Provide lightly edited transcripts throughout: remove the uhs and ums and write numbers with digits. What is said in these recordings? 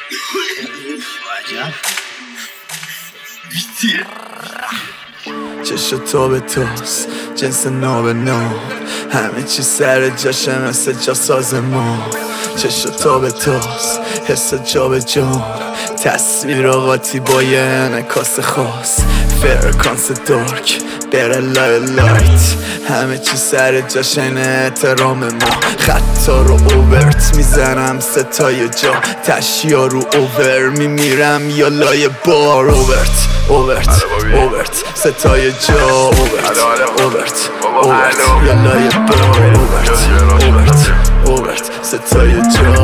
چشم تو به توست جنس نو به نو، همه چی سر جاشه مثل جا سازمان. چشم تو به توست حس جا به جان، تصویر قاطی با یه انعکاس خاص. فرکانس دارک بره لای لایت، همه چی سر جاش این احترام ما. خطا رو اوورت میزنم ستای جا، تشیا رو اوور میمیرم یا لای بار. اوورت ستای جا، اوورت یا لای بار. اوورت ستای جا،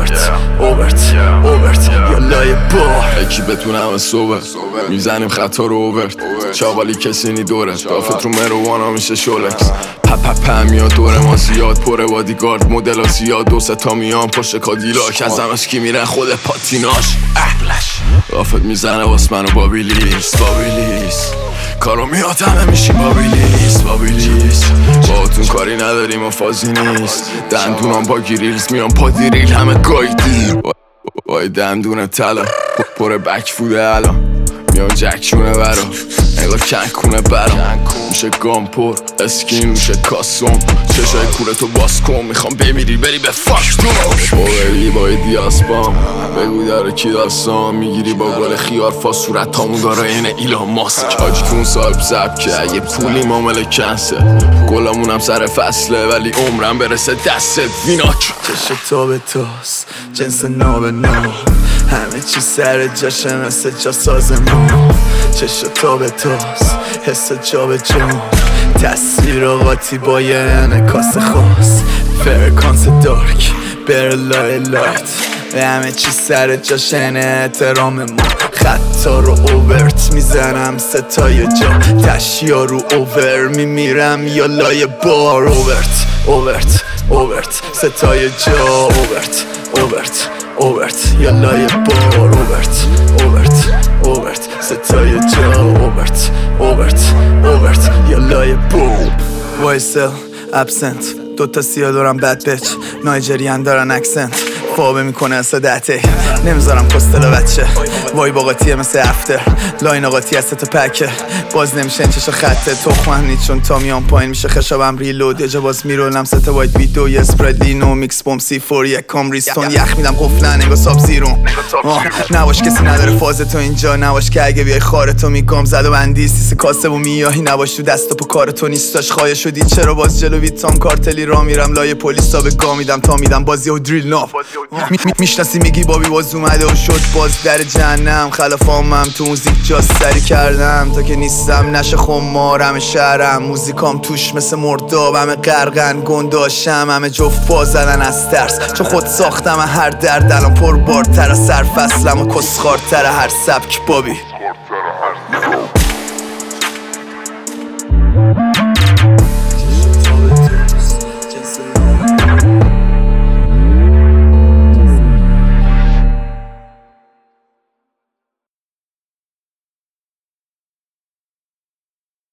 اوورت یا لای بار. یکی بتونم صبح میزنیم خطا رو اوورت، چاقالی کسی نی دورت، دافت رو مروانا میشه شولکس. پپ میاد دور ما زیاد، پره بادیگارد مدل زیاد، دو ستا میان پشت کادیلاک، از همش کی میرن خود پاتیناش. دافت میزنه واس منو بابیلیس کارو میاد همه میشیم بابیلیس. باهاتون کاری نداریم و فازی نیست، دندونام با گریلز میان پا دیریل همه گایدی. وای دندون طلا پر بک فوده الان، میان جکشونه برا انگار کنکونه برا. میشه گام پر اسکین میشه کاسون، چشای کورتو باز کن میخوام بمیری بری به فاکتون. بایی با دیاسپام بگو داره کی داستان میگیری با گل خیار فا، صورت همون داره این ایلان ماسک. حاجی کون صاحب سبکه اگه پولی معامله کنسه، گلامونم سر فصله ولی عمرم برسه دستت ویناک. چشم تو به توست جنس نو به نو، همه چی سر جاشه مثل جا سازمان. چشم تو به توست حس جا به جان، تصویر قاطی با یه انعکاس خاص. فرکانس دارک بره لای لایت، همه چی سر جاشه این احترام ما. خطا رو اوورت میزنم ستای جا، تشیا رو اوور میمیرم یا لای بار. اوورت ستای جا، اوورت یا لای بار. اوورت ستای جا، اوورت یا لای بار. وایسل ابسنت دوتا سیاه دارم بد بچ، نایجریان دارن اکسنت، خوابه میکنه اصلا دهته نمیذارم کستلا بچه. وای با قاطیه مثل افتر لاین قاطی از ست پکه، باز نمیشه چشا خطه تخمن نید چون تا میان پایین میشه خشابم ریلود. یه جا باز میرولم ست وایت ویدو یه اسپرد لینو میکس بوم سی فور یک کام ریستون، یخ میدم قفلن انگا ساب زیرون. نواش کسی نداره فاز تو اینجا، نواش که اگه بیای خارتو میگم زد و بندی سیسی کاسه و میاهی، نواش تو دست و پا کار تو نیستاش خواهی شدی. چرا باز جلو ویتام کارتلی را میرم لای پلیسا به گا میدم تا میدم بازی و دریل ناف. میشناسی میگی بابی باز اومده و شد باز در جهنم، خلافامم تو موزیک جاز سری کردم تا که نیستم نشه خمار. همه شهرم موزیکام توش مثل مرداب، همه غرقن گنداشم، همه جفت پا زدن از ترس چون خود ساختم هر درد الان پر بارتر از سر فصلم و کسخارتر هر سبک بابی.